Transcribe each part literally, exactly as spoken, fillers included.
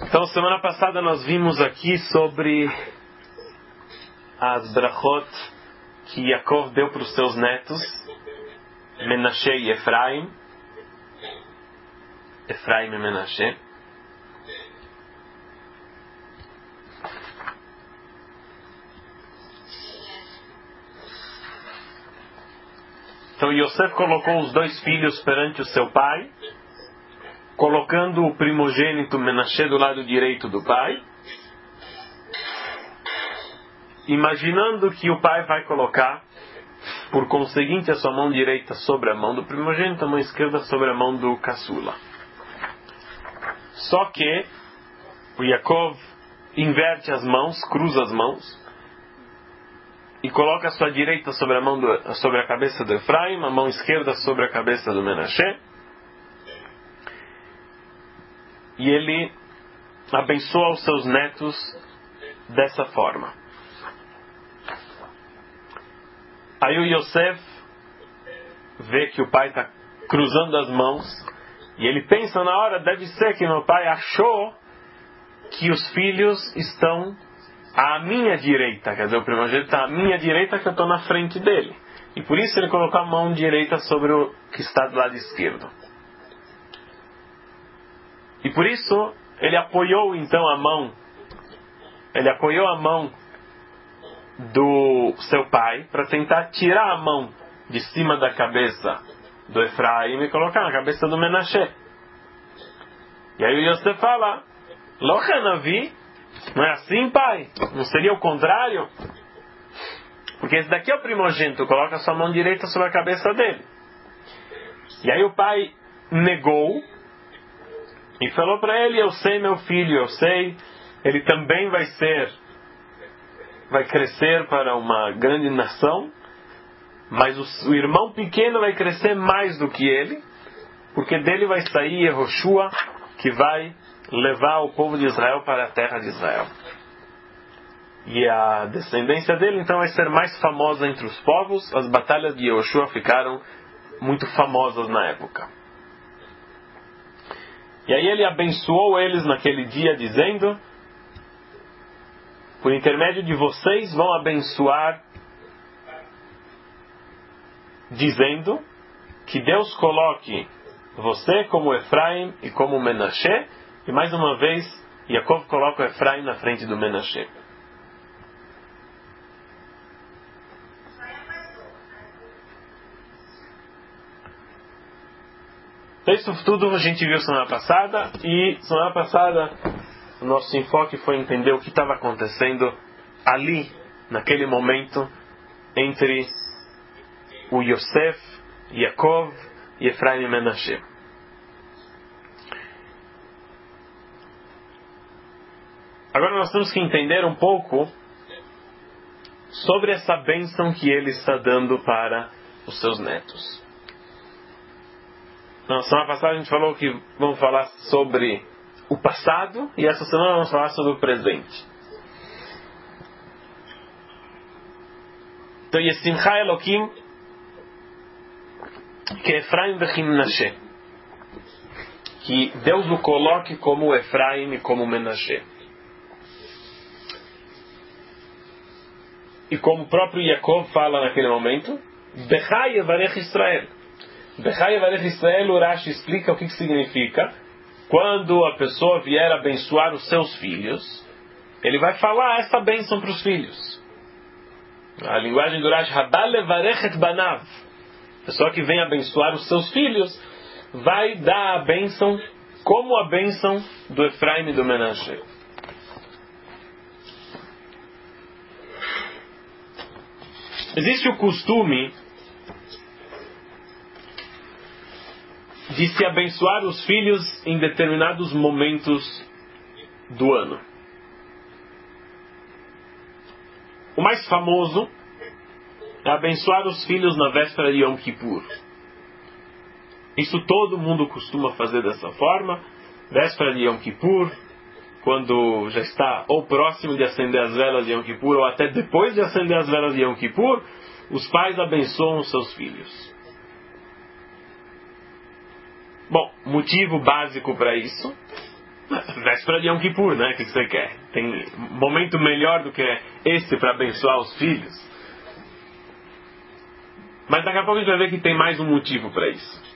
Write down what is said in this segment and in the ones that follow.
Então, semana passada nós vimos aqui sobre as brachot que Yaakov deu para os seus netos, Menashe e Efraim. Efraim e Menashe. Então Yosef colocou os dois filhos perante o seu pai, colocando o primogênito Menashe do lado direito do pai, imaginando que o pai vai colocar, por conseguinte, a sua mão direita sobre a mão do primogênito, a mão esquerda sobre a mão do caçula. Só que o Yaakov inverte as mãos, cruza as mãos, e coloca a sua direita sobre a, mão do, sobre a cabeça do Efraim, a mão esquerda sobre a cabeça do Menashe, e ele abençoa os seus netos dessa forma. Aí o Yosef vê que o pai está cruzando as mãos, e ele pensa na hora, deve ser que meu pai achou que os filhos estão à minha direita, quer dizer, o primogênito está à minha direita, que eu estou na frente dele. E por isso ele colocou a mão direita sobre o que está do lado esquerdo. E por isso ele apoiou então a mão, ele apoiou a mão do seu pai para tentar tirar a mão de cima da cabeça do Efraim e colocar na cabeça do Menashe. E aí o Yosef fala: Lochanavi, não é assim, pai? Não seria o contrário? Porque esse daqui é o primogênito, coloca a sua mão direita sobre a cabeça dele. E aí o pai negou e falou para ele: eu sei, meu filho, eu sei, ele também vai ser, vai crescer para uma grande nação, mas o, o irmão pequeno vai crescer mais do que ele, porque dele vai sair Yehoshua, que vai levar o povo de Israel para a terra de Israel. E a descendência dele então vai ser mais famosa entre os povos. As batalhas de Yehoshua ficaram muito famosas na época. E aí ele abençoou eles naquele dia, dizendo: por intermédio de vocês vão abençoar, dizendo que Deus coloque você como Efraim e como Menashe. E mais uma vez, Yaakov coloca o Efraim na frente do Menashe. Então isso tudo a gente viu semana passada. E semana passada o nosso enfoque foi entender o que estava acontecendo ali, naquele momento, entre o Yosef, Yaakov e Efraim e Menashe. Agora nós temos que entender um pouco sobre essa bênção que ele está dando para os seus netos. Na semana passada a gente falou que vamos falar sobre o passado, e essa semana vamos falar sobre o presente. Então, Yesimcha Elokim que Efraim vechim Menashe, que Deus o coloque como Efraim e como Menashe. E como o próprio Yaakov fala naquele momento, Bechai Yevarech Israel. Bechai Yevarech Israel, o Rashi explica o que, que significa. Quando a pessoa vier abençoar os seus filhos, ele vai falar essa bênção para os filhos. A linguagem do Rashi, Hadal Levarech et Banav. A pessoa que vem abençoar os seus filhos vai dar a bênção como a bênção do Efraim e do Menashe. Existe o costume de se abençoar os filhos em determinados momentos do ano. O mais famoso é abençoar os filhos na véspera de Yom Kippur. Isso todo mundo costuma fazer dessa forma. Véspera de Yom Kippur, quando já está ou próximo de acender as velas de Yom Kippur, ou até depois de acender as velas de Yom Kippur, os pais abençoam os seus filhos. Bom, motivo básico para isso Véspera de Yom Kippur, né? O que você quer? Tem momento melhor do que esse para abençoar os filhos? Mas daqui a pouco a gente vai ver que tem mais um motivo para isso.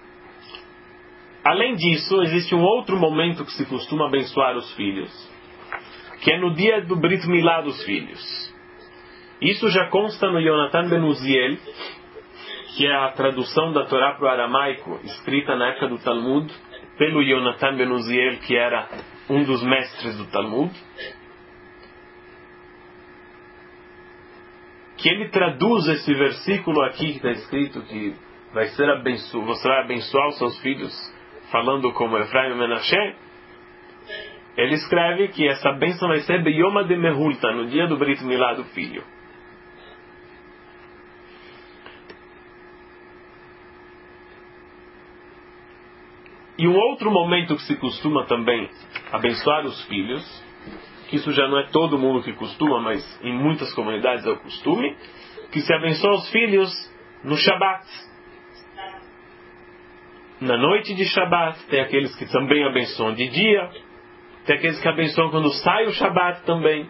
Além disso, existe um outro momento que se costuma abençoar os filhos, que é no dia do Brit Milá dos filhos. Isso já consta no Yonatan Ben Uziel, que é a tradução da Torá para o aramaico, escrita na época do Talmud, pelo Yonatan Ben Uziel, que era um dos mestres do Talmud, que ele traduz esse versículo aqui que está escrito que vai ser abenço... você vai abençoar os seus filhos, falando como Efraim e Menashe. Ele escreve que essa bênção vai ser Beyoma de Mehulta, no dia do Brit Milá do filho. E um outro momento que se costuma também abençoar os filhos, que isso já não é todo mundo que costuma, mas em muitas comunidades é o costume, que se abençoa os filhos no Shabat. Na noite de Shabat, tem aqueles que também abençoam de dia, tem aqueles que abençoam quando sai o Shabat também.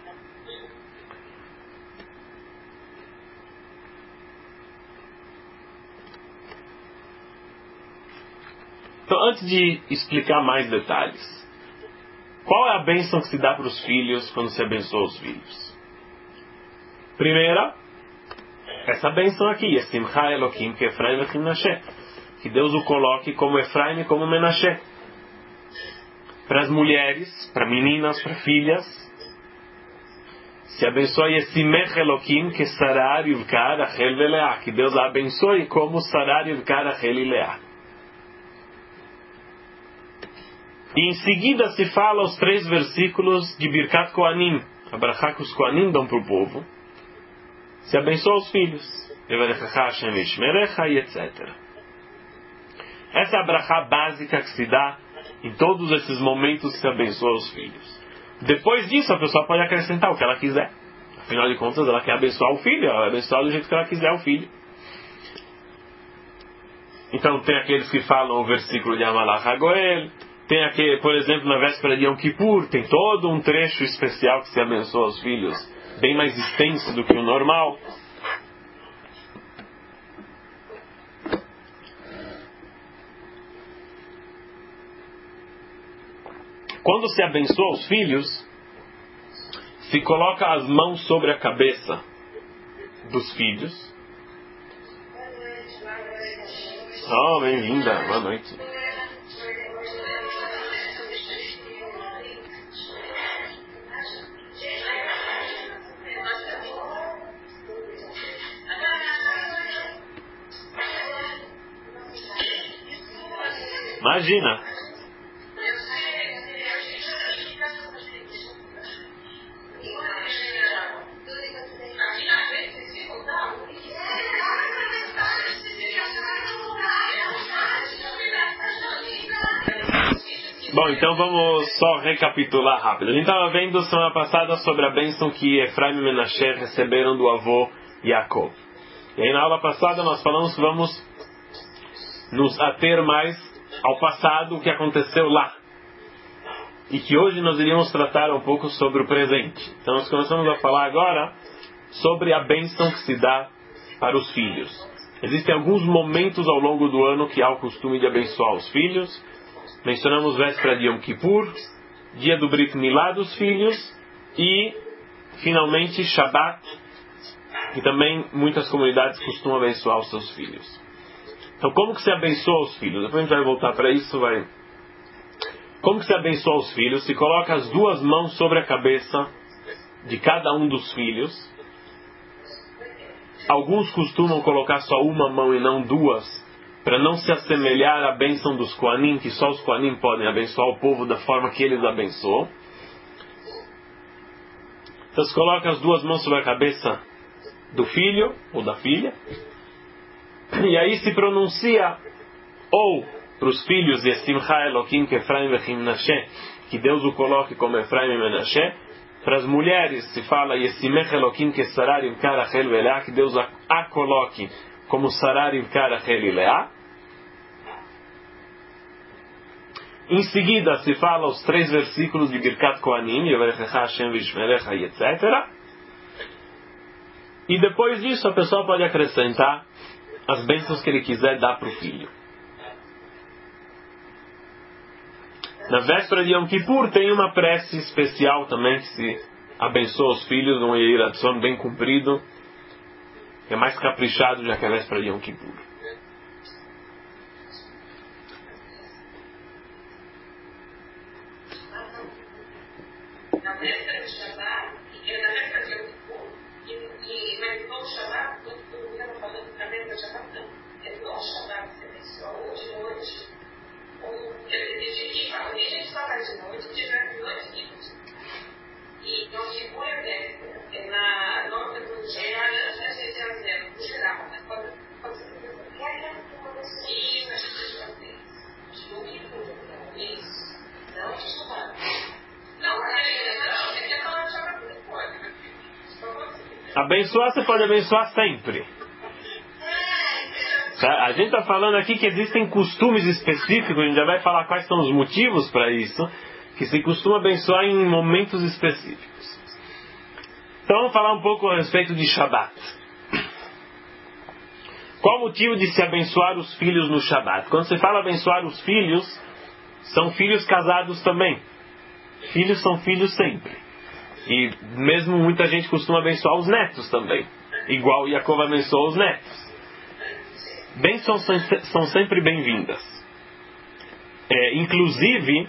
Então, antes de explicar mais detalhes, qual é a bênção que se dá para os filhos quando se abençoa os filhos? Primeira, essa bênção aqui, é Simcha Elokim, que Efraim e Menashe, que Deus o coloque como Efraim e como Menashe. Para as mulheres, para meninas, para filhas, se abençoe Yesimech Elokim, que Sarar Yivkar Rachel Veleah, que Deus a abençoe como Sarar Yivkar Rachel e Leah. E em seguida se fala os três versículos de Birkat Koanim, a brachá que os Koanim dão para o povo. Se abençoa os filhos, e etcétera. Essa é a brachá básica que se dá em todos esses momentos que se abençoa os filhos. Depois disso, a pessoa pode acrescentar o que ela quiser. Afinal de contas, ela quer abençoar o filho, ela vai abençoar do jeito que ela quiser o filho. Então, tem aqueles que falam o versículo de Amalach HaGoel. Tem aquele, por exemplo, na véspera de Yom Kippur, tem todo um trecho especial que se abençoa os filhos, bem mais extenso do que o normal. Quando se abençoa os filhos, se coloca as mãos sobre a cabeça dos filhos. Oh, bem-vinda, boa noite. Imagina. Bom, então vamos só recapitular rápido. A gente estava vendo semana passada sobre a bênção que Efraim e Menashe receberam do avô Yaakov. E aí na aula passada nós falamos que vamos nos ater mais ao passado, o que aconteceu lá. E que hoje nós iríamos tratar um pouco sobre o presente. Então nós começamos a falar agora sobre a bênção que se dá para os filhos. Existem alguns momentos ao longo do ano que há o costume de abençoar os filhos. Mencionamos véspera de Yom Kippur, dia do Brit Milá dos filhos e, finalmente, Shabat, que também muitas comunidades costumam abençoar os seus filhos. Então, como que se abençoa os filhos? Depois a gente vai voltar para isso. Vai. Como que se abençoa os filhos? Se coloca as duas mãos sobre a cabeça de cada um dos filhos. Alguns costumam colocar só uma mão e não duas, para não se assemelhar à bênção dos Koanim, que só os Koanim podem abençoar o povo da forma que eles abençoam. Então se coloca as duas mãos sobre a cabeça do filho ou da filha, e aí se pronuncia ou para os filhos de Simcha Elokim que Efraim e Menashe, que Deus o coloque como Efraim e Menashe. Para as mulheres se fala Yesimech Elokim que Sarar Yivkar Rachel Veleah, que Deus a, a coloque como Sarar Yivkar Rachel e Leah. Em seguida se fala os três versículos de Birkat Kohanim, Yevarechecha Hashem Vishmerecha e etcétera. E depois disso a pessoa pode acrescentar as bênçãos que ele quiser dar para o filho. Na véspera de Yom Kippur tem uma prece especial também que se abençoa os filhos, um Yehi Ratzon bem cumprido, que é mais caprichado já que a véspera de Yom Kippur. Na véspera de Shabbat, e na véspera de Yom Kippur, e mas no Shabbat, eu estava falando na véspera de Shabbat, não. É no Shabbat, você mencionou, de noite, ou tem gente que fala de noite, tiver de noite, e Yom Kippur é véspera, é na nova do dia, a gente já zero, no geral, mas pode ser que isso a gente já fez. Yom Kippur, isso. Não de Shabbat. Abençoar você pode abençoar sempre. Tá? A gente está falando aqui que existem costumes específicos, a gente já vai falar quais são os motivos para isso, que se costuma abençoar em momentos específicos. Então vamos falar um pouco a respeito de Shabbat. Qual o motivo de se abençoar os filhos no Shabbat? Quando se fala abençoar os filhos, são filhos casados também. Filhos são filhos sempre. E mesmo muita gente costuma abençoar os netos também. Igual Yaakov abençoou os netos. Bênçãos são sempre bem-vindas. É, inclusive,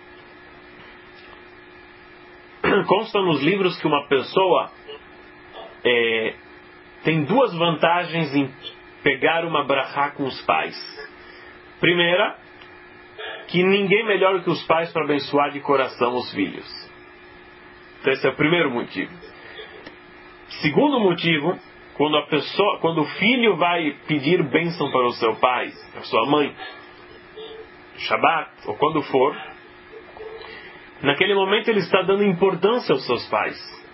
consta nos livros que uma pessoa é, tem duas vantagens em pegar uma brachá com os pais. Primeira, que ninguém melhor que os pais para abençoar de coração os filhos. Então esse é o primeiro motivo. Segundo motivo, quando a pessoa, quando o filho vai pedir bênção para o seu pai, para a sua mãe, Shabbat, ou quando for, naquele momento ele está dando importância aos seus pais.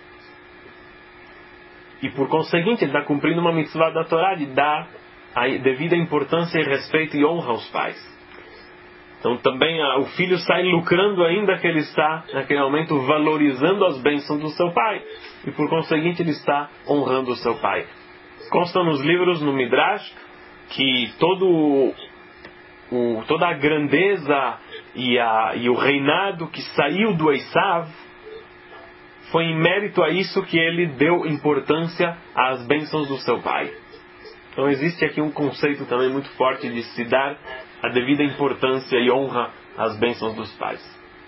E por conseguinte ele está cumprindo uma mitzvah da Torá de dar a devida importância e respeito e honra aos pais. Então também a, o filho sai lucrando ainda que ele está, naquele momento, valorizando as bênçãos do seu pai. E por conseguinte ele está honrando o seu pai. Consta nos livros, no Midrash, que todo o, toda a grandeza e, a, e o reinado que saiu do Esav foi em mérito a isso que ele deu importância às bênçãos do seu pai. Então existe aqui um conceito também muito forte de se dar a devida importância e honra às bênçãos dos pais.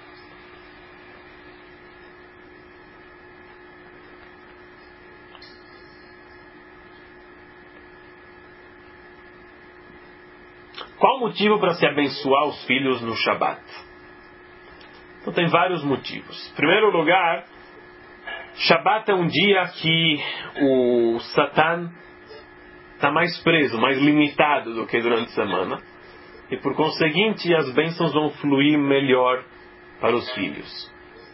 Qual o motivo para se abençoar os filhos no Shabat? Então tem vários motivos. Em primeiro lugar, Shabat é um dia que o Satan está mais preso, mais limitado do que durante a semana. E por conseguinte as bênçãos vão fluir melhor para os filhos.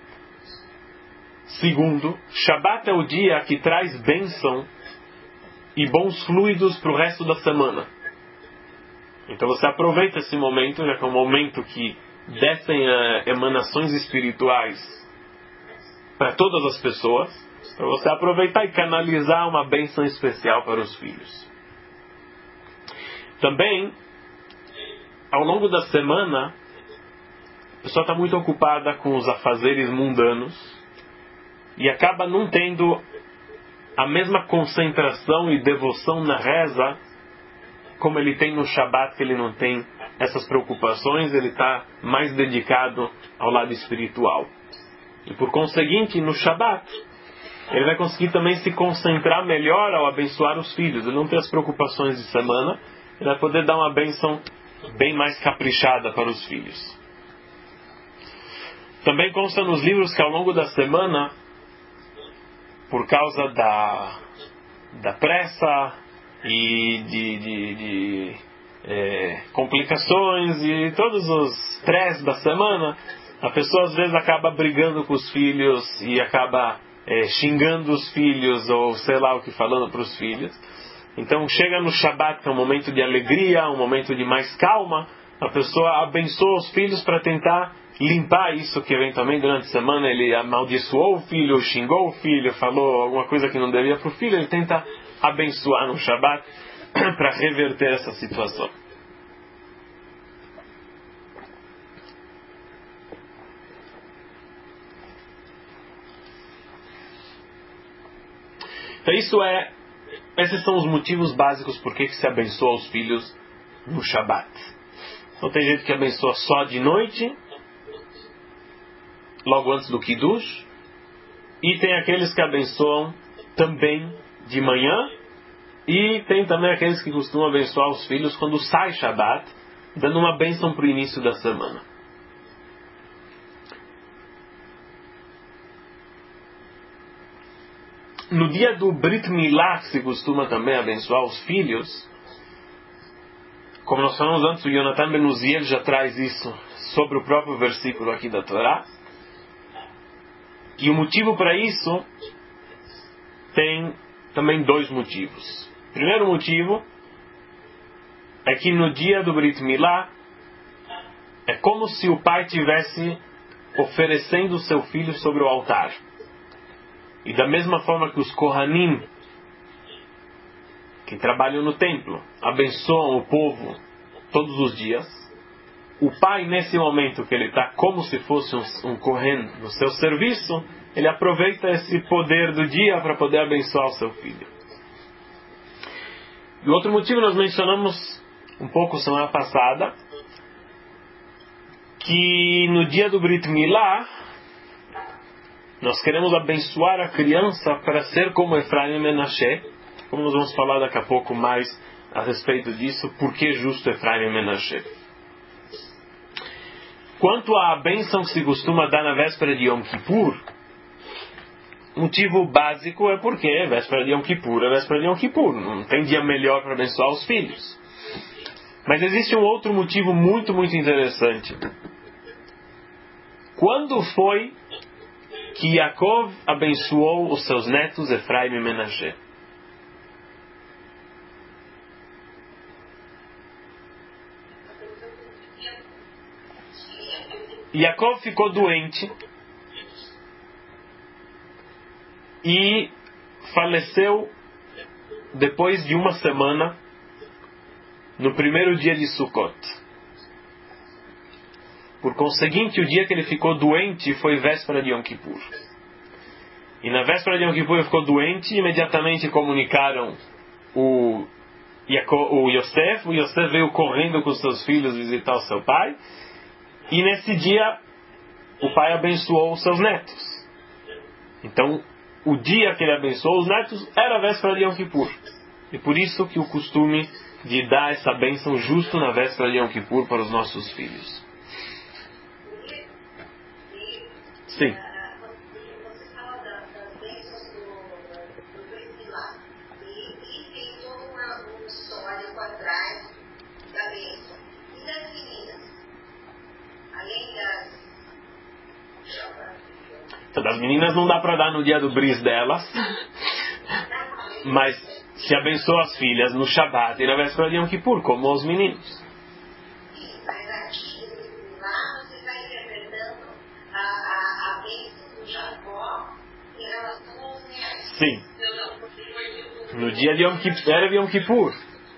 Segundo, Shabat é o dia que traz bênção e bons fluidos para o resto da semana. Então você aproveita esse momento, já que é um momento que descem uh, emanações espirituais para todas as pessoas, para você aproveitar e canalizar uma bênção especial para os filhos. Também, ao longo da semana, a pessoa está muito ocupada com os afazeres mundanos e acaba não tendo a mesma concentração e devoção na reza como ele tem no Shabat, que ele não tem essas preocupações, ele está mais dedicado ao lado espiritual. E por conseguinte, no Shabat, ele vai conseguir também se concentrar melhor ao abençoar os filhos. Ele não tem as preocupações de semana, ele vai poder dar uma bênção bem mais caprichada para os filhos. Também consta nos livros que ao longo da semana, por causa da, da pressa e de, de, de é, complicações e todos os estresse da semana, a pessoa às vezes acaba brigando com os filhos e acaba é, xingando os filhos ou sei lá o que, falando para os filhos. Então chega no Shabat, que é um momento de alegria, um momento de mais calma, A pessoa abençoa os filhos para tentar limpar isso que eventualmente durante a semana ele amaldiçoou o filho, xingou o filho, falou alguma coisa que não devia para o filho. Ele tenta abençoar no Shabat para reverter essa situação. Então isso é, esses são os motivos básicos por que se abençoa os filhos no Shabat. Então tem gente que abençoa só de noite, logo antes do Kiddush, e tem aqueles que abençoam também de manhã, e tem também aqueles que costumam abençoar os filhos quando sai Shabat, dando uma bênção para o início da semana. No dia do Brit Milá, que se costuma também abençoar os filhos, como nós falamos antes, o Yonatan Ben Uziel já traz isso sobre o próprio versículo aqui da Torá. E o motivo para isso tem também dois motivos. O primeiro motivo é que no dia do Brit Milá é como se o pai tivesse oferecendo o seu filho sobre o altar. E da mesma forma que os Kohanim, que trabalham no templo, abençoam o povo todos os dias, o pai, nesse momento que ele está como se fosse um, um Kohen no seu serviço, ele aproveita esse poder do dia para poder abençoar o seu filho. E outro motivo nós mencionamos um pouco semana passada, que no dia do Brit Milá, nós queremos abençoar a criança para ser como Efraim e Menashe, como nós vamos falar daqui a pouco mais a respeito disso, por que justo Efraim e Menashe. Quanto à bênção que se costuma dar na véspera de Yom Kippur, o motivo básico é porque é véspera de Yom Kippur, é véspera de Yom Kippur, não tem dia melhor para abençoar os filhos. Mas existe um outro motivo muito, muito interessante. Quando foi que Yaakov abençoou os seus netos Efraim e Menashe? Yaakov ficou doente e faleceu depois de uma semana, no primeiro dia de Sukkot. Por conseguinte, o dia que ele ficou doente foi véspera de Yom Kippur. E na véspera de Yom Kippur ele ficou doente e imediatamente comunicaram o, Yaakov, o Yosef. O Yosef veio correndo com seus filhos visitar o seu pai. E nesse dia, o pai abençoou os seus netos. Então, o dia que ele abençoou os netos era a véspera de Yom Kippur. E por isso que o costume de dar essa bênção justo na véspera de Yom Kippur para os nossos filhos. Sim. Você fala das bênçãos do Brit Milá. E tem todo um histórico atrás da bênção. E das meninas? Além das... Então, das meninas não dá para dar no dia do bris delas, mas se abençoa as filhas no Shabat e na véspera de Yom Kippur, como os meninos. Mas aqui, lá, você está interpretando a, a, a bênção do Jacó em relação aos netos. Sim. No dia de Yom Kippur, era de Yom Kippur.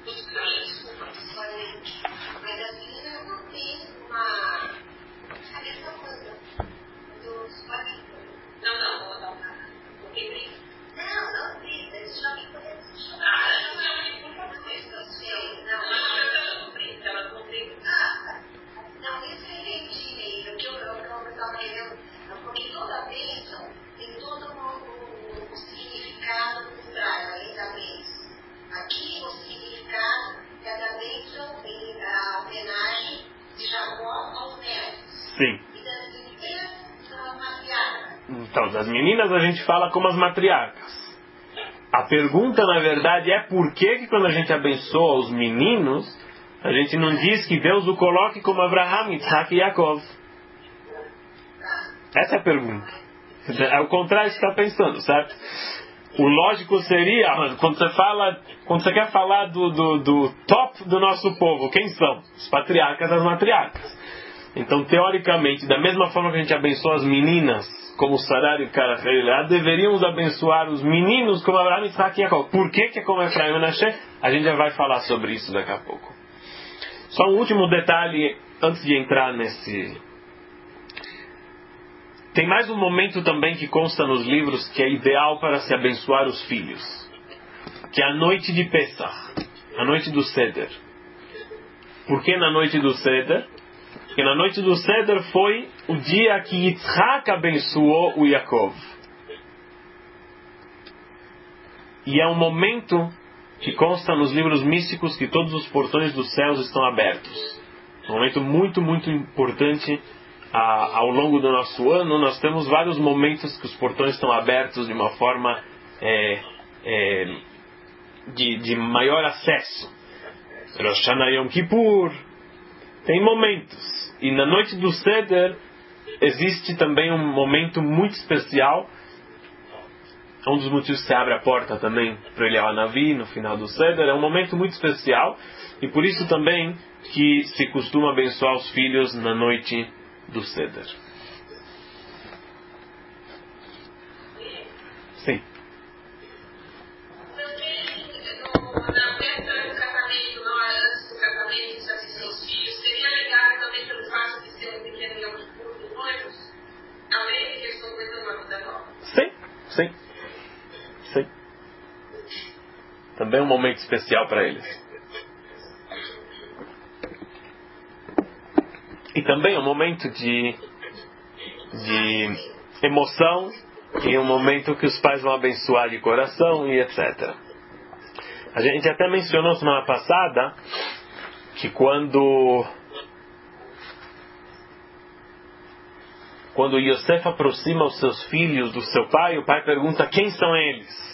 Mas as meninas não têm uma... A mesma coisa dos maridos. Não, não, vou dar uma... Porque brisa. Não, não brisa. Eles já me conhecem. Ah, não é o que por vocês. Não sei. Não, não, elas não brisa. Elas não brisa. Ah, não, isso eu entendi mesmo. O que eu estava querendo... Porque toda bênção tem todo o, o significado por trás, além da bênção. Aqui o significado é da bênção e a homenagem de Jacó aos netos. Sim. E das meninas são as matriarcas. Então, das meninas a gente fala como as matriarcas. A pergunta, na verdade, é por que, que quando a gente abençoa os meninos, a gente não diz que Deus o coloque como Abraham, Isaac e Yaakov? Essa é a pergunta. É o contrário que você está pensando, certo? o lógico seria, quando você fala, quando você quer falar do, do, do top do nosso povo, quem são? Os patriarcas e as matriarcas. Então, teoricamente, da mesma forma que a gente abençoa as meninas, como Sarar e Carachel, deveríamos abençoar os meninos como Abraham, Isaac e Jacob. Por que que é como Efraim e Menashe? A gente já vai falar sobre isso daqui a pouco. Só um último detalhe, antes de entrar nesse... Tem mais um momento também que consta nos livros que é ideal para se abençoar os filhos, que é a noite de Pesach, a noite do Seder. Por que na noite do Seder? Porque na noite do Seder foi o dia que Yitzhak abençoou o Yaakov. E é um momento que consta nos livros místicos que todos os portões dos céus estão abertos. Um momento muito, muito importante a, ao longo do nosso ano. Nós temos vários momentos que os portões estão abertos de uma forma é, é, de, de maior acesso. Rosh Hashanah, Yom Kippur. Tem momentos. E na noite do Seder existe também um momento muito especial. É um dos motivos que se abre a porta também para Eliyahu Hanavi no final do Seder. É um momento muito especial. E por isso também que se costuma abençoar os filhos na noite do Seder. Sim. Sim, sim, sim. Também é um momento especial para eles. E também é um momento de, de emoção e um momento que os pais vão abençoar de coração e etcétera. A gente até mencionou semana passada que quando quando Yosef aproxima os seus filhos do seu pai, o pai pergunta quem são eles.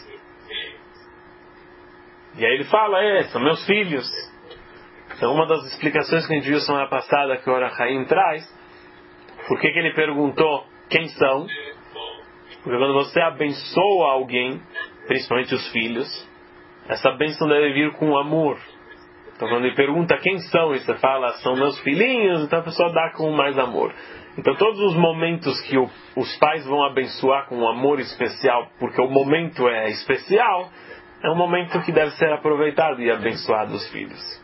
E aí ele fala, é, são meus filhos. Então uma das explicações que a gente viu semana passada que o Or HaChaim traz, por que que ele perguntou quem são? Porque quando você abençoa alguém, principalmente os filhos, essa bênção deve vir com amor. Então quando ele pergunta quem são, e você fala, são meus filhinhos, então a pessoa dá com mais amor. Então todos os momentos que o, os pais vão abençoar com um amor especial, porque o momento é especial, é um momento que deve ser aproveitado e abençoado os filhos.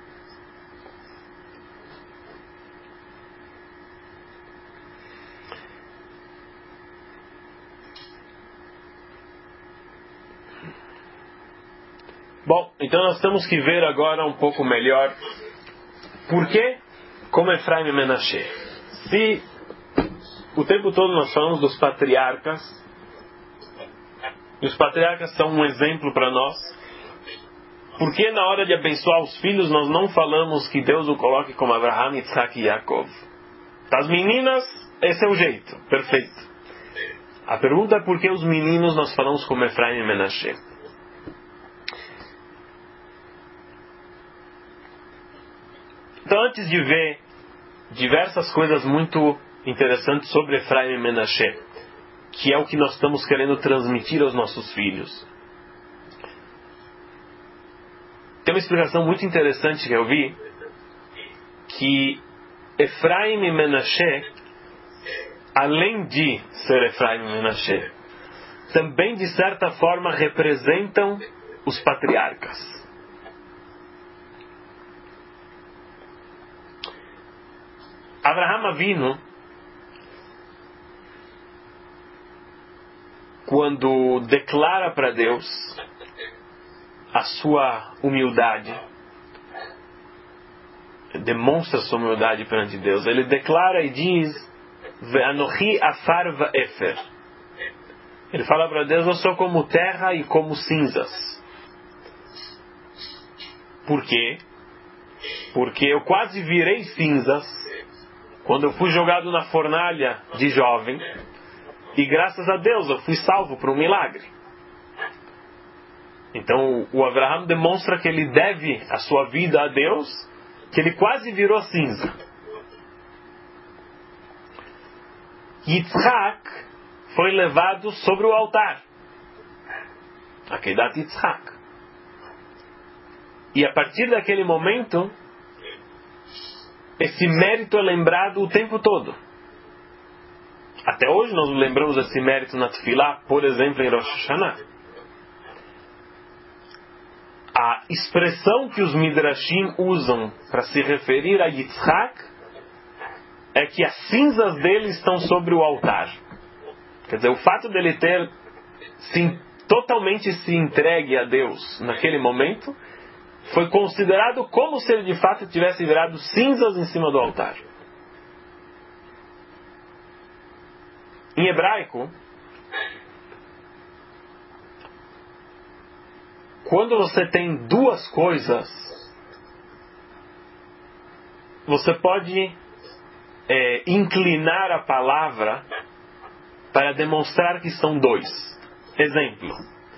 Bom, então nós temos que ver agora um pouco melhor por que, como Efraim e Menashe. Se o tempo todo nós falamos dos patriarcas, e os patriarcas são um exemplo para nós, por que na hora de abençoar os filhos nós não falamos que Deus o coloque como Abraham, Isaac e Jacob? As meninas, esse é o jeito, perfeito. A pergunta é por que os meninos nós falamos como Efraim e Menashe. Então, antes de ver diversas coisas muito interessantes sobre Efraim e Menashe, que é o que nós estamos querendo transmitir aos nossos filhos, tem uma explicação muito interessante que eu vi, que Efraim e Menashe, além de ser Efraim e Menashe, também de certa forma representam os patriarcas. Abraham Avinu, quando declara para Deus a sua humildade, demonstra sua humildade perante Deus, ele declara e diz: Ve'anochi afar va'efer. Ele fala para Deus: eu sou como terra e como cinzas. Por quê? Porque eu quase virei cinzas quando eu fui jogado na fornalha de jovem, e graças a Deus eu fui salvo por um milagre. Então o Abraham demonstra que ele deve a sua vida a Deus, que ele quase virou cinza. Yitzhak foi levado sobre o altar. Akedat Yitzhak. E a partir daquele momento, esse mérito é lembrado o tempo todo. Até hoje nós lembramos desse mérito na Tefilá, por exemplo, em Rosh Hashanah. A expressão que os Midrashim usam para se referir a Yitzhak é que as cinzas dele estão sobre o altar. Quer dizer, o fato dele ter se, totalmente se entregue a Deus naquele momento foi considerado como se ele de fato tivesse virado cinzas em cima do altar. Em hebraico, quando você tem duas coisas, você pode é, inclinar a palavra para demonstrar que são dois. Exemplo.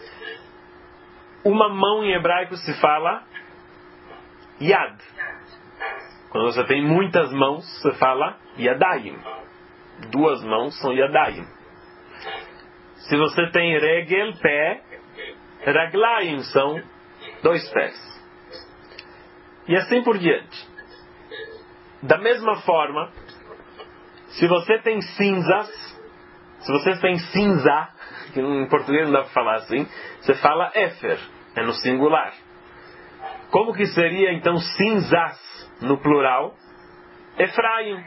Uma mão em hebraico se fala yad. Quando você tem muitas mãos, você fala yadayim. Duas mãos são yadayim. Se você tem regel, pé, raglaim são dois pés. E assim por diante. Da mesma forma, se você tem cinzas, se você tem cinza, que em português não dá para falar assim, você fala éfer, é no singular. Como que seria então cinzas no plural? Efraim.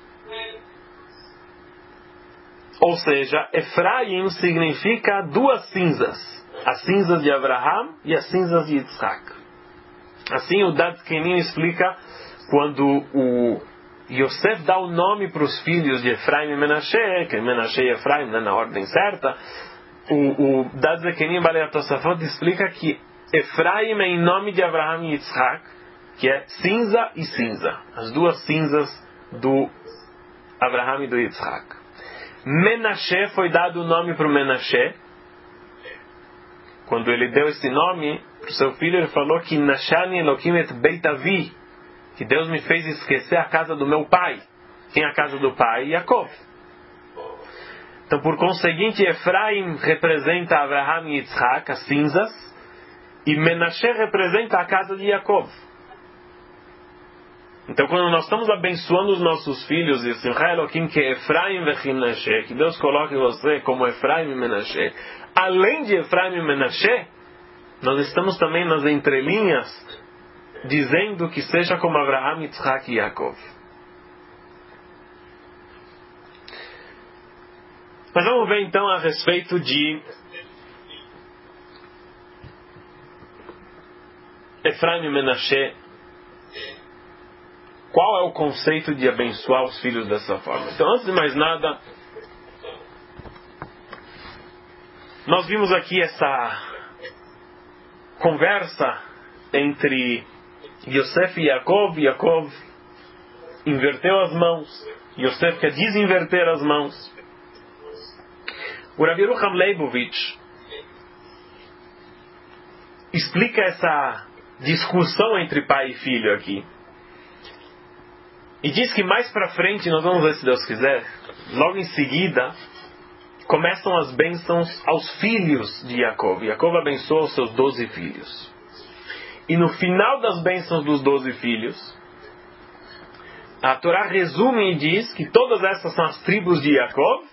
Ou seja, Efraim significa duas cinzas. As cinzas de Abraham e as cinzas de Yitzhak. Assim o Dad Kenim explica quando o Yosef dá o nome para os filhos de Efraim e Menashe, que Menashe e Efraim, né, na ordem certa, o, o Dad Kenim Balei Tosafot explica que Efraim é em nome de Abraham e Yitzhak, que é cinza e cinza. As duas cinzas do Abraham e do Yitzhak. Menashe foi dado o nome para o Menashe. Quando ele deu esse nome para o seu filho, ele falou que Nashani Elokim et Beit Avi, que Deus me fez esquecer a casa do meu pai. Quem é a casa do pai? Yaakov. Então, por conseguinte, Efraim representa Abraham e Yitzhak, as cinzas, e Menashe representa a casa de Yaakov. Então, quando nós estamos abençoando os nossos filhos, e Simcha Elokim que Efraim vechim Menashe, que Deus coloque você como Efraim e Menashe, além de Efraim e Menashe, nós estamos também nas entrelinhas dizendo que seja como Abraham, Yitzhak e Yaakov. Mas vamos ver então a respeito de Efraim e Menashe. Qual é o conceito de abençoar os filhos dessa forma? Então, antes de mais nada, nós vimos aqui essa conversa entre Yosef e Yaakov. Yaakov inverteu as mãos. Yosef quer desinverter as mãos. O Rabi Rucham Leibovitch explica essa discussão entre pai e filho aqui. E diz que mais para frente, nós vamos ver se Deus quiser, logo em seguida, começam as bênçãos aos filhos de Yaakov. Yaakov abençoa os seus doze filhos. E no final das bênçãos dos doze filhos, a Torá resume e diz que todas essas são as tribos de Yaakov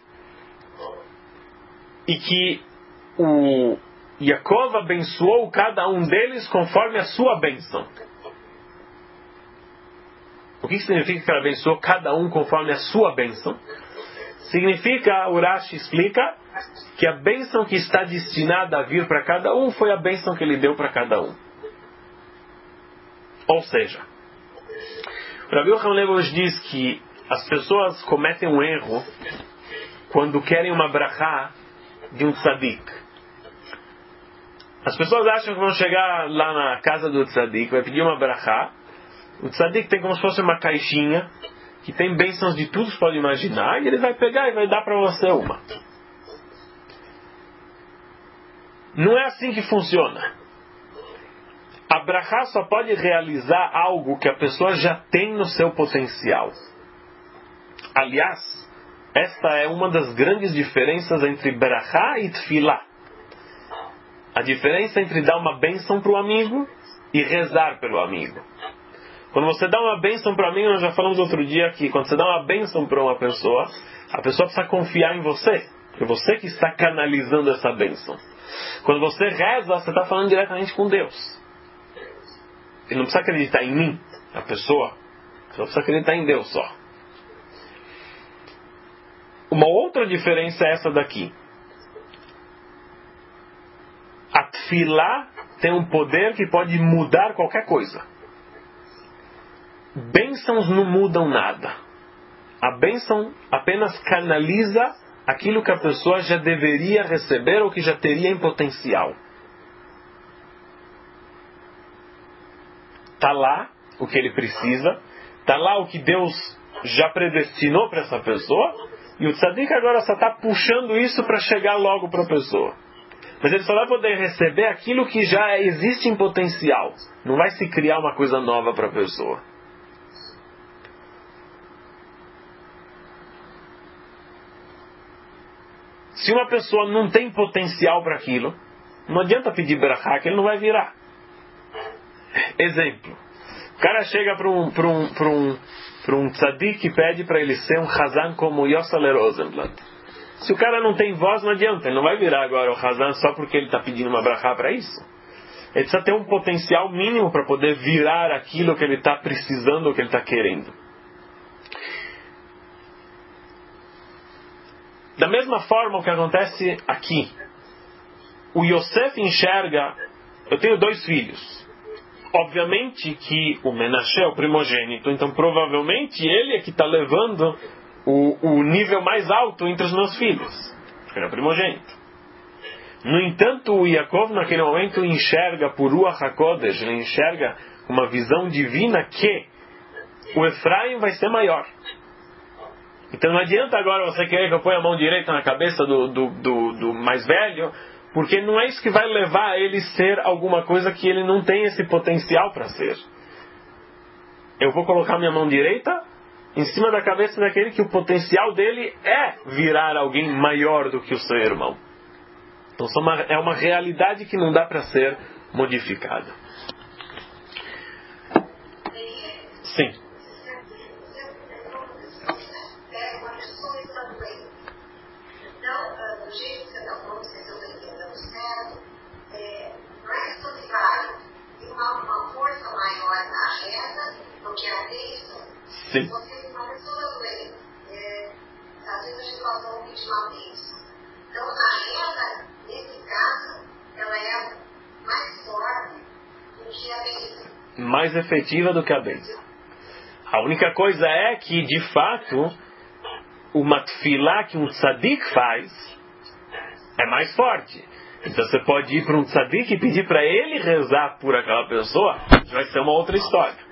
e que o Yaakov abençoou cada um deles conforme a sua bênção. O que significa que ele abençoou cada um conforme a sua bênção? Significa, o Rashi explica, que a bênção que está destinada a vir para cada um foi a bênção que ele deu para cada um. Ou seja, o Rabi Yochanan Leibovitch diz que as pessoas cometem um erro quando querem uma brachá de um tzadik. As pessoas acham que vão chegar lá na casa do tzadik, vai pedir uma brachá. O tzadik tem como se fosse uma caixinha que tem bênçãos de tudo que você pode imaginar, e ele vai pegar e vai dar para você uma. Não é assim que funciona. A brachá só pode realizar algo que a pessoa já tem no seu potencial. Aliás, esta é uma das grandes diferenças entre brachá e tefilá. A brachá, ela é uma bênção que a pessoa já tem no seu potencial. Ela é uma bênção que a pessoa já tem no seu potencial. Aliás, esta é uma das grandes diferenças entre brachá e tefilá. A brachá, ela é uma bênção que a pessoa já tem no seu potencial. a diferença entre dar uma bênção para o amigo e rezar pelo amigo. Quando você dá uma bênção para o amigo, nós já falamos outro dia aqui, quando você dá uma bênção para uma pessoa, a pessoa precisa confiar em você, porque você que está canalizando essa bênção. Quando você reza, você está falando diretamente com Deus. Ele não precisa acreditar em mim, a pessoa, só precisa acreditar em Deus só. Uma outra diferença é essa daqui. A tefilá tem um poder que pode mudar qualquer coisa. Bênçãos não mudam nada. A bênção apenas canaliza aquilo que a pessoa já deveria receber ou que já teria em potencial. Está lá o que ele precisa, está lá o que Deus já predestinou para essa pessoa, e o tzadik agora só está puxando isso para chegar logo para a pessoa. Mas ele só vai poder receber aquilo que já existe em potencial. Não vai se criar uma coisa nova para a pessoa. Se uma pessoa não tem potencial para aquilo, não adianta pedir brachá, que ele não vai virar. Exemplo. O cara chega para um, para um, para um, para um tzadik e pede para ele ser um Hazan como Yossaler Rosenblatt. Se o cara não tem voz, não adianta. Ele não vai virar agora o Hazan só porque ele está pedindo uma brachá para isso. Ele precisa ter um potencial mínimo para poder virar aquilo que ele está precisando ou que ele está querendo. Da mesma forma o que acontece aqui. O Yosef enxerga, eu tenho dois filhos. Obviamente que o Menashe é o primogênito, então provavelmente ele é que está levando o, o nível mais alto entre os meus filhos, porque ele é o primogênito. No entanto, o Yaakov naquele momento enxerga por Ruach HaKodesh, ele enxerga uma visão divina que o Efraim vai ser maior. Então não adianta agora você querer que eu ponha a mão direita na cabeça do, do, do, do mais velho, porque não é isso que vai levar a ele ser alguma coisa que ele não tem esse potencial para ser. Eu vou colocar minha mão direita em cima da cabeça daquele que o potencial dele é virar alguém maior do que o seu irmão. Então é uma realidade que não dá para ser modificada. Sim. Sim. Porque uma pessoa doente, é, às vezes a gente fala um vídeo uma bênção. Então, a renda, nesse caso, ela é mais forte do que a bênção. Mais efetiva do que a bênção. A única coisa é que, de fato, uma tefilá que um tzadik faz é mais forte. Então você pode ir para um tzadik e pedir para ele rezar por aquela pessoa, vai ser uma outra história.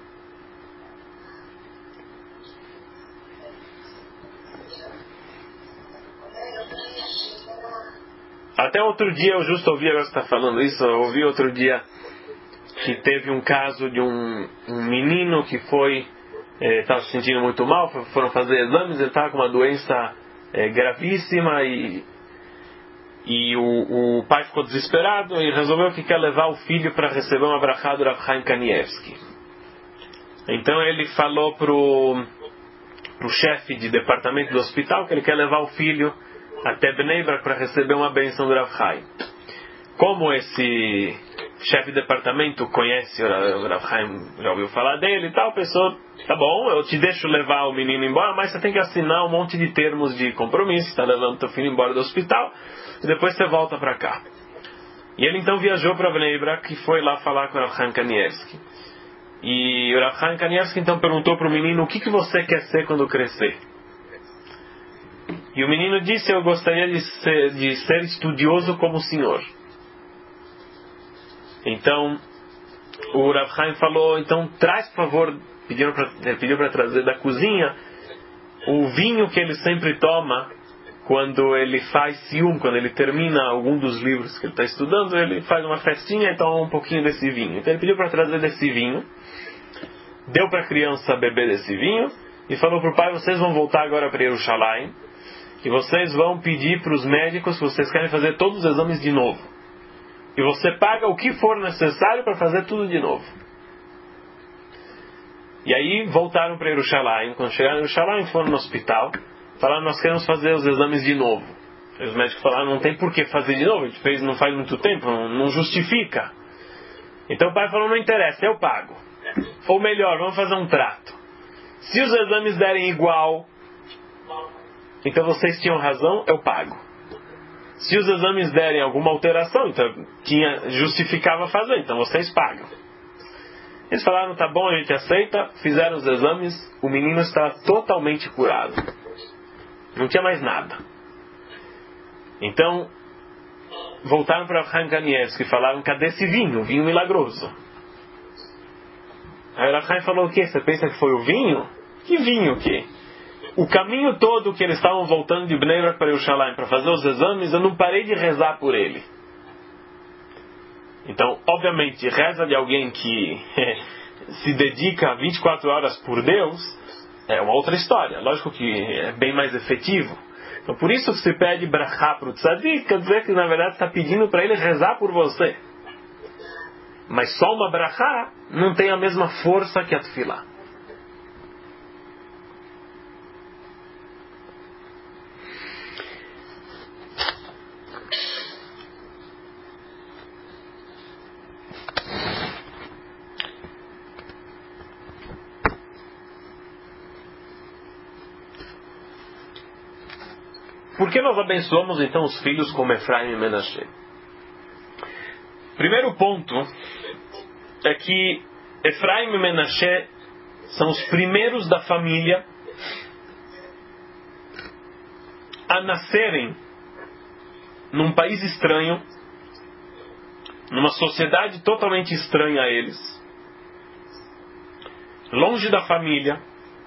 Até outro dia, eu justo ouvi, agora você está falando isso, eu ouvi outro dia que teve um caso de um, um menino que foi, estava eh, se sentindo muito mal, foram fazer exames, ele estava com uma doença eh, gravíssima e, e o, o pai ficou desesperado e resolveu que quer levar o filho para receber uma brachá do Rav Chaim Kanievski. Então ele falou pro, pro chefe de departamento do hospital que ele quer levar o filho até Bnei Brak para receber uma bênção do Rav Chaim. Como esse chefe de departamento conhece o Rav Chaim, já ouviu falar dele e tal, a pessoa, tá bom, eu te deixo levar o menino embora, mas você tem que assinar um monte de termos de compromisso, está levando teu filho embora do hospital, e depois você volta para cá. E ele então viajou para Bnei Brak e foi lá falar com o Rav Chaim Kanievski. E o Rav Chaim Kanievski então perguntou para o menino, o que, que você quer ser quando crescer? E o menino disse, eu gostaria de ser, de ser estudioso como o senhor. Então, o Rav Chaim falou, então traz, por favor, pediu para, ele pediu para trazer da cozinha o vinho que ele sempre toma quando ele faz sium, quando ele termina algum dos livros que ele está estudando, ele faz uma festinha e toma um pouquinho desse vinho. Então ele pediu para trazer desse vinho, deu para a criança beber desse vinho e falou para o pai, vocês vão voltar agora para Yerushalayim e vocês vão pedir para os médicos que vocês querem fazer todos os exames de novo. e você paga o que for necessário para fazer tudo de novo. E aí voltaram para Jerusalém. Quando chegaram em Jerusalém, foram no hospital, falaram, nós queremos fazer os exames de novo. E os médicos falaram, não tem por que fazer de novo, a gente fez não faz muito tempo, não, não justifica. Então o pai falou, não interessa, eu pago. Ou melhor, vamos fazer um trato. Se os exames derem igual, então vocês tinham razão, eu pago. Se os exames derem alguma alteração, então tinha, justificava fazer, então vocês pagam. Eles falaram, tá bom, a gente aceita, fizeram os exames, o menino estava totalmente curado. Não tinha mais nada. Então, voltaram para Chaim Kanievski e falaram, cadê esse vinho? Vinho milagroso. Aí o Chaim falou, o quê? Você pensa que foi o vinho? Que vinho o quê? O caminho todo que eles estavam voltando de Bnei Brak para Yerushalayim para fazer os exames, eu não parei de rezar por ele. Então, obviamente, reza de alguém que se dedica vinte e quatro horas por Deus é uma outra história. Lógico que é bem mais efetivo. Então, por isso que se pede brachá para o tzadik, quer dizer que na verdade está pedindo para ele rezar por você. Mas só uma brachá não tem a mesma força que a tefilá. Por que nós abençoamos então os filhos como Efraim e Menashe? Primeiro ponto é que Efraim e Menashe são os primeiros da família a nascerem num país estranho, numa sociedade totalmente estranha a eles, longe da família,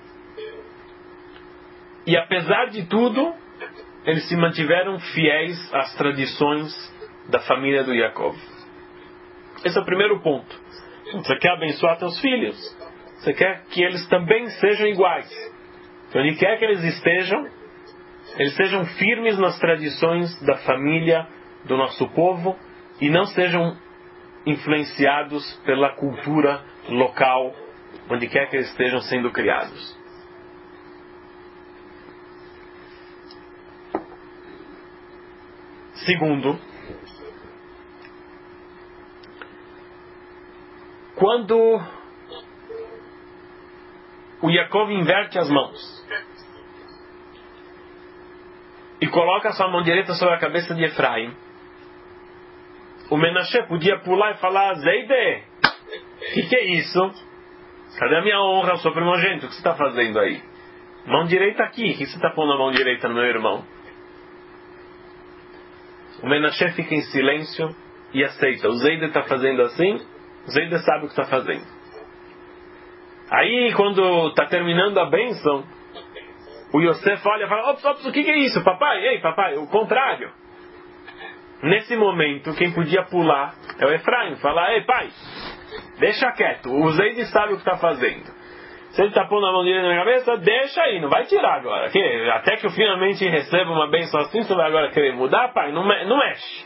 e apesar de tudo eles se mantiveram fiéis às tradições da família do Yaakov. Esse é o primeiro ponto. Você quer abençoar teus filhos? Você quer que eles também sejam iguais. Onde quer que eles estejam, eles sejam firmes nas tradições da família do nosso povo e não sejam influenciados pela cultura local, onde quer que eles estejam sendo criados. Segundo, quando o Yaakov inverte as mãos e coloca a sua mão direita sobre a cabeça de Efraim, o Menashe podia pular e falar, Zeide, o que, que é isso? Cadê a minha honra? Eu sou primogênito, o que você está fazendo aí? Mão direita aqui, o que você está pondo a mão direita no meu irmão? O Menashe fica em silêncio e aceita. O Zeide está fazendo assim, o Zeide sabe o que está fazendo. Aí, quando está terminando a bênção, o Yosef olha e fala, ops, ops, o que, que é isso, papai? Ei, papai, o contrário. Nesse momento, quem podia pular é o Efraim. Falar, ei, pai, deixa quieto, o Zeide sabe o que está fazendo. Se ele está pondo a mão direita na cabeça, deixa aí, não vai tirar agora. Que, até que eu finalmente receba uma bênção assim, você vai agora querer mudar, pai? Não, me, não mexe.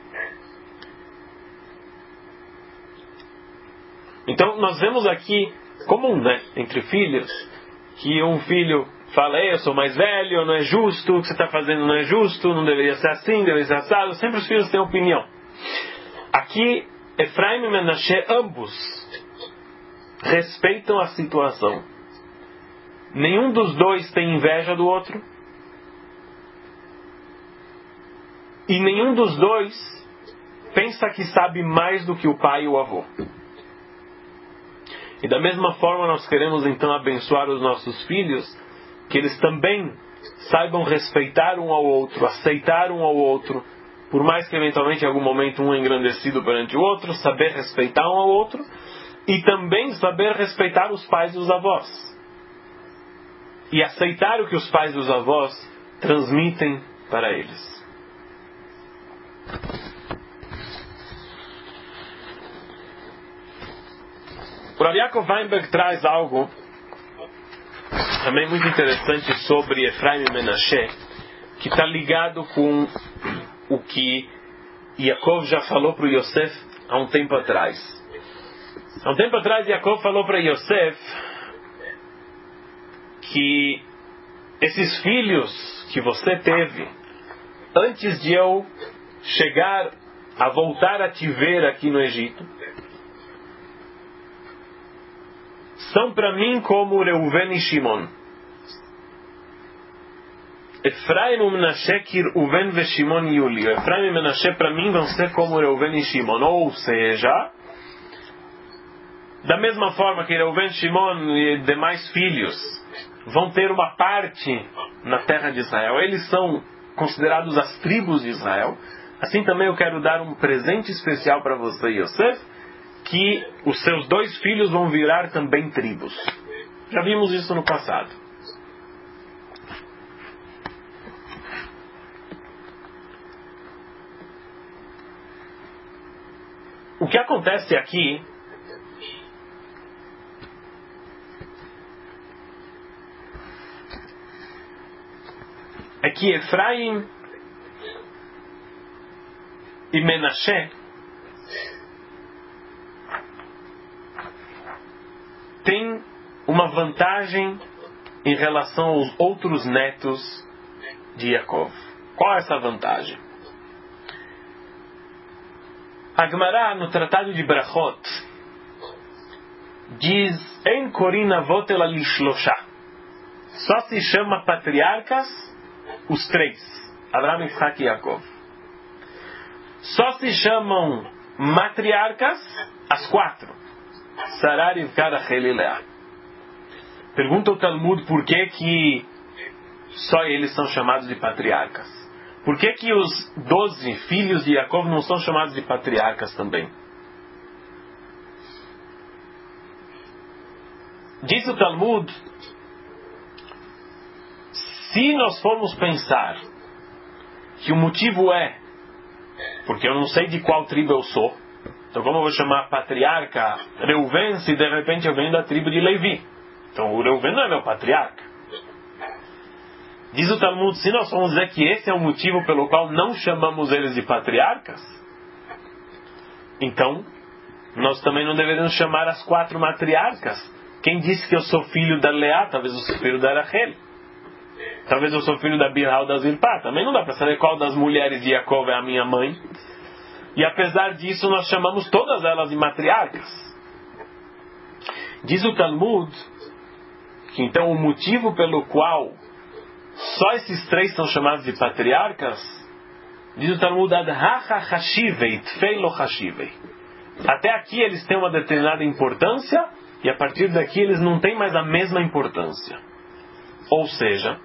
Então, nós vemos aqui, comum, né, entre filhos, que um filho fala, ei, eu sou mais velho, não é justo, o que você está fazendo não é justo, não deveria ser assim, deveria ser assado. Sempre os filhos têm opinião. Aqui, Efraim e Menashe, ambos respeitam a situação. Nenhum dos dois tem inveja do outro. E nenhum dos dois pensa que sabe mais do que o pai e o avô. E da mesma forma nós queremos então abençoar os nossos filhos, que eles também saibam respeitar um ao outro, aceitar um ao outro, por mais que eventualmente em algum momento um é engrandecido perante o outro, saber respeitar um ao outro, e também saber respeitar os pais e os avós. E aceitar o que os pais e os avós transmitem para eles. O Rav Yaakov Weinberg traz algo também muito interessante sobre Efraim e Menashe, que está ligado com o que Yaakov já falou para o Yosef há um tempo atrás. Há um tempo atrás, Yaakov falou para Yosef que esses filhos que você teve, antes de eu chegar a voltar a te ver aqui no Egito, são para mim como Reuven e Shimon. Efraim e Menashe Kireuven ve Shimon Yuli. Efraim e Menashe para mim vão ser como Reuven e Shimon. Ou seja, da mesma forma que Reuven, Shimon e demais filhos vão ter uma parte na terra de Israel, eles são considerados as tribos de Israel. Assim também eu quero dar um presente especial para você, Yosef, que os seus dois filhos vão virar também tribos. Já vimos isso no passado. O que acontece aqui é que Efraim e Menashe têm uma vantagem em relação aos outros netos de Yaakov. Qual é essa vantagem? A Gemara, no Tratado de Brachot, diz: En korin avot ela lishlosha. Só se chama patriarcas os três, Abraham, Isaac e Yaakov. Só se chamam matriarcas as quatro, Sarah, Rivka, Rachel e Leá. Pergunta o Talmud por que que só eles são chamados de patriarcas. Por que que os doze filhos de Yaakov não são chamados de patriarcas também? Diz o Talmud, se nós formos pensar que o motivo é porque eu não sei de qual tribo eu sou, então como eu vou chamar patriarca Reuven se de repente eu venho da tribo de Levi? Então o Reuven não é meu patriarca. Diz o Talmud, se nós vamos dizer que esse é o motivo pelo qual não chamamos eles de patriarcas, então nós também não deveríamos chamar as quatro matriarcas. Quem disse que eu sou filho da Leá? Talvez eu sou filho da Rachel. Talvez eu sou filho da Bilhá ou da Zilpá. Também não dá para saber qual das mulheres de Yaakov é a minha mãe. E apesar disso nós chamamos todas elas de matriarcas. Diz o Talmud que então o motivo pelo qual só esses três são chamados de patriarcas, diz o Talmud, Adhacha Hashivei, Tfeilo Hashivei. Até aqui eles têm uma determinada importância e a partir daqui eles não têm mais a mesma importância. Ou seja,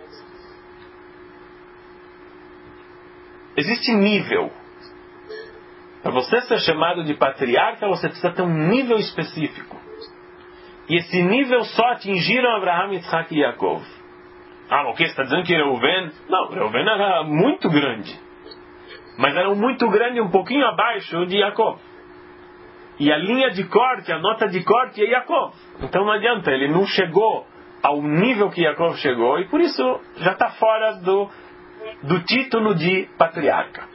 existe nível. Para você ser chamado de patriarca, você precisa ter um nível específico. E esse nível só atingiram Abraham, Isaac e Yaakov. Ah, o que? Você está dizendo que Reuven? Não, Reuven era muito grande. Mas era muito grande um pouquinho abaixo de Yaakov. E a linha de corte, a nota de corte é Yaakov. Então não adianta, ele não chegou ao nível que Yaakov chegou e por isso já está fora do, do título de patriarca.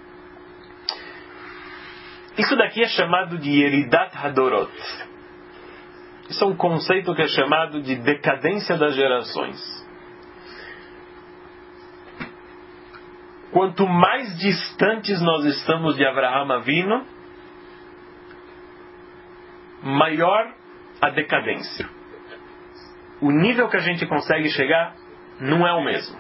Isso daqui é chamado de Yeridat Hadorot. Isso é um conceito que é chamado de decadência das gerações. Quanto mais distantes nós estamos de Abraham Avinu, maior a decadência. O nível que a gente consegue chegar não é o mesmo.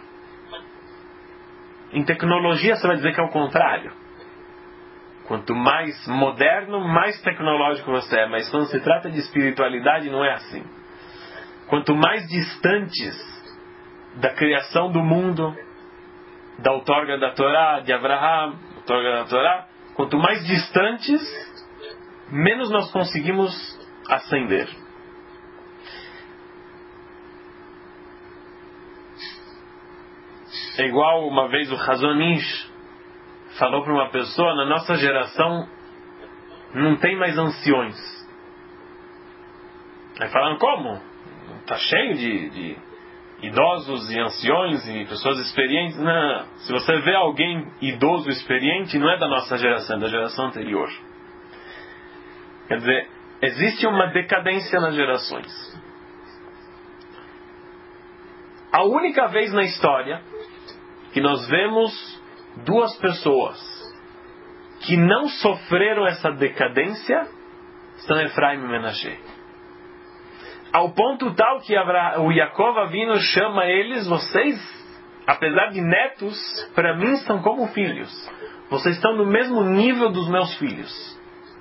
Em tecnologia você vai dizer que é o contrário. Quanto mais moderno, mais tecnológico você é. Mas quando se trata de espiritualidade não é assim. Quanto mais distantes da criação do mundo, da outorga da Torá, de Abraham, outorga da Torá, quanto mais distantes, menos nós conseguimos ascender. É igual uma vez o Hazon Ish falou para uma pessoa, na nossa geração não tem mais anciões. Aí falaram, como? Está cheio de, de idosos e anciões e pessoas experientes. Não. Se você vê alguém idoso experiente, não é da nossa geração, é da geração anterior. Quer dizer, existe uma decadência nas gerações. A única vez na história que nós vemos duas pessoas que não sofreram essa decadência são Efraim e Menashe. Ao ponto tal que o Yaakov Avinu chama eles, vocês, apesar de netos, para mim são como filhos. Vocês estão no mesmo nível dos meus filhos.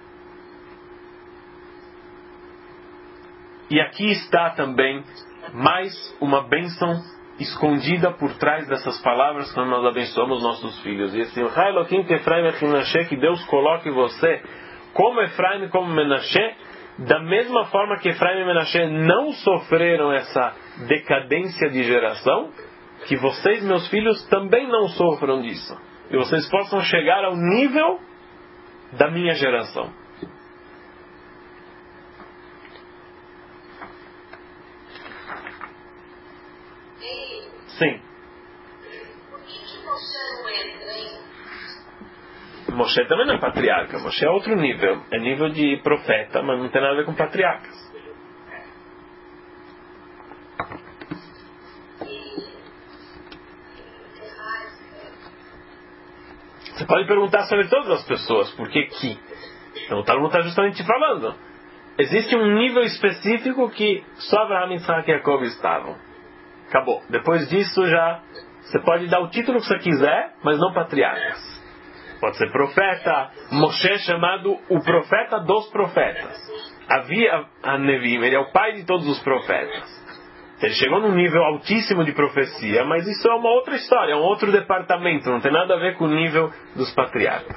E aqui está também mais uma bênção escondida por trás dessas palavras quando nós abençoamos nossos filhos. E assim, que Deus coloque você como Efraim e como Menashe, da mesma forma que Efraim e Menashe não sofreram essa decadência de geração, que vocês, meus filhos, também não sofram disso. E vocês possam chegar ao nível da minha geração. Sim. Por que que Moshe não entra, hein? Moshe também não é patriarca. Moshe é outro nível. É nível de profeta, mas não tem nada a ver com patriarcas. Você pode perguntar sobre todas as pessoas. Por que que? Então o Talmud está justamente falando. Existe um nível específico que só Abraham, Isaac e Jacob estavam. Acabou. Depois disso já... Você pode dar o título que você quiser, mas não patriarcas. Pode ser profeta. Moshe é chamado o profeta dos profetas. Havia a Nevim, ele é o pai de todos os profetas. Ele chegou num nível altíssimo de profecia, mas isso é uma outra história, é um outro departamento, não tem nada a ver com o nível dos patriarcas.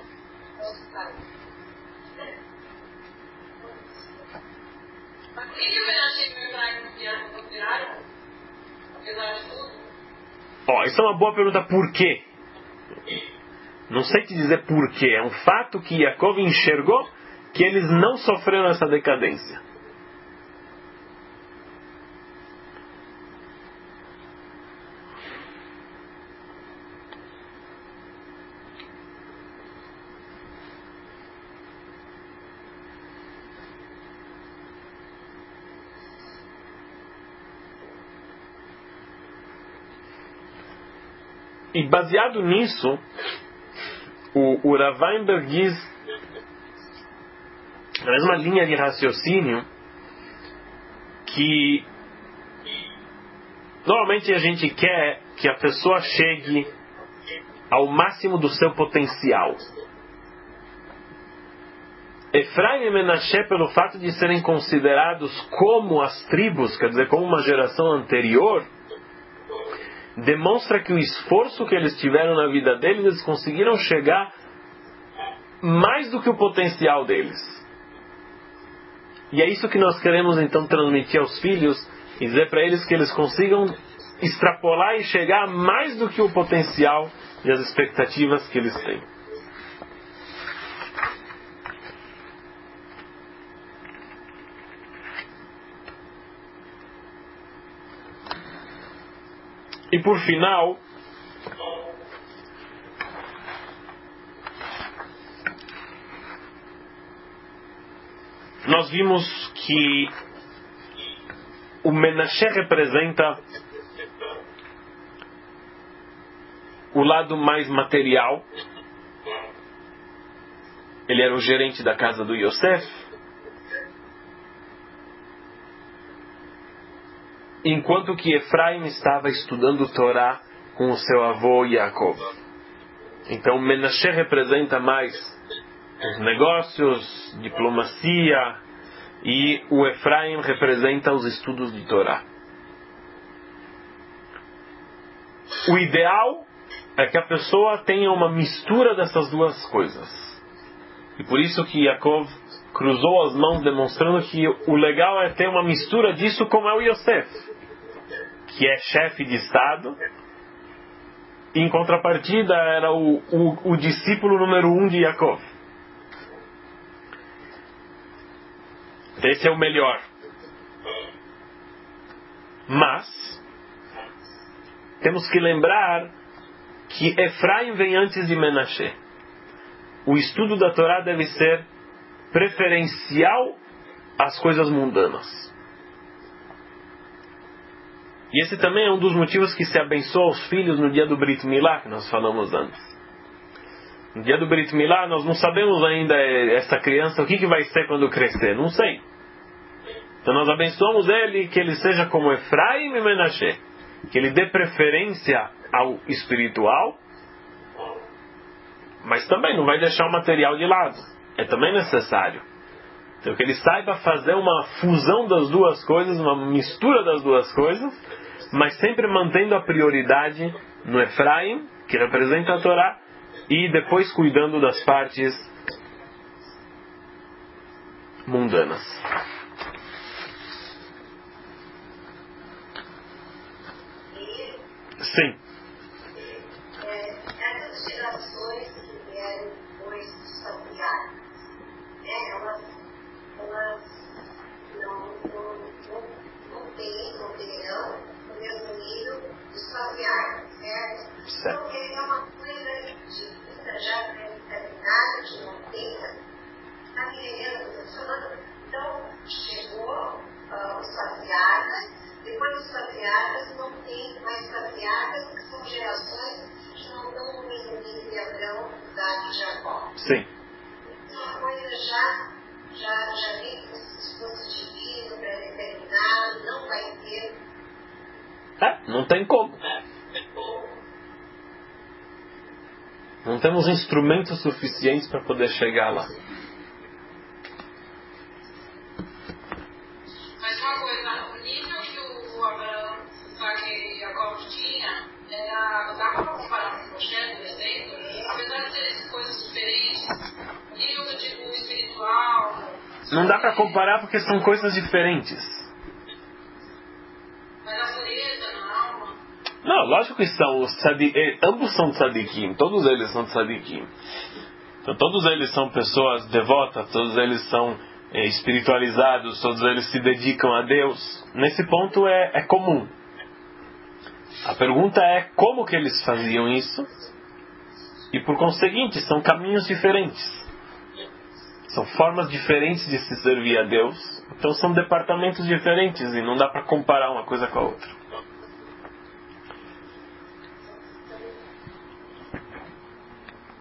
Ó, oh, isso é uma boa pergunta, por quê? Não sei te dizer por quê. É um fato que Yaakov enxergou que eles não sofreram essa decadência. E baseado nisso, o, o Rav Weinberg diz, na mesma linha de raciocínio, que normalmente a gente quer que a pessoa chegue ao máximo do seu potencial. Efraim e Menashe, pelo fato de serem considerados como as tribos, quer dizer, como uma geração anterior, demonstra que o esforço que eles tiveram na vida deles, eles conseguiram chegar mais do que o potencial deles. E é isso que nós queremos então transmitir aos filhos e dizer para eles que eles consigam extrapolar e chegar mais do que o potencial e as expectativas que eles têm. E por final, nós vimos que o Menashe representa o lado mais material. Ele era o gerente da casa do Yosef. Enquanto que Efraim estava estudando Torá com o seu avô Yaakov. Então Menashe representa mais os negócios, diplomacia, e o Efraim representa os estudos de Torá. O ideal é que a pessoa tenha uma mistura dessas duas coisas. E por isso que Yaakov cruzou as mãos demonstrando que o legal é ter uma mistura disso, como é o Yosef, que é chefe de Estado, e em contrapartida era o, o, o discípulo número um de Yaakov. Esse é o melhor. Mas temos que lembrar que Efraim vem antes de Menashe. O estudo da Torá deve ser preferencial às coisas mundanas. E esse também é um dos motivos que se abençoa os filhos no dia do Brit Milá, que nós falamos antes. No dia do Brit Milá, nós não sabemos ainda essa criança, o que, que vai ser quando crescer, não sei. Então nós abençoamos ele, que ele seja como Efraim e Menashe, que ele dê preferência ao espiritual, mas também não vai deixar o material de lado. É também necessário. Então que ele saiba fazer uma fusão das duas coisas, uma mistura das duas coisas, mas sempre mantendo a prioridade no Efraim, que representa a Torá, e depois cuidando das partes mundanas. Sim. Essas gerações que vieram depois dos patriarcas, elas, elas não, não, não, não têm, não terão o mesmo nível dos patriarcas, certo? Então, é uma coisa difícil, já determinada, que não tenha, está querendo, então, chegou uh, os patriarcas. Depois dos patriarcas, não tem mais patriarcas, que são gerações que não estão no mesmo nível de Abraão, Isaac e Jacó. Sim. Uma coisa já, já, já vem positivo, pré-determinado, não vai ter. É, não tem como. Não temos instrumentos suficientes para poder chegar lá. Mas uma coisa, o nível que o Abraão, Isaac e Jacó tinha, era, dava para comparar com o Moshe, por exemplo, apesar de serem coisas diferentes, o nível do tipo espiritual. Não dá para comparar porque são coisas diferentes. Mas a pureza na alma. Não, lógico que são. Os tzadi, ambos são tzadikim, todos eles são tzadikim. Então, todos eles são pessoas devotas, todos eles são é, espiritualizados, todos eles se dedicam a Deus. Nesse ponto é, é comum. A pergunta é como que eles faziam isso, e por conseguinte são caminhos diferentes. São formas diferentes de se servir a Deus. Então são departamentos diferentes e não dá para comparar uma coisa com a outra.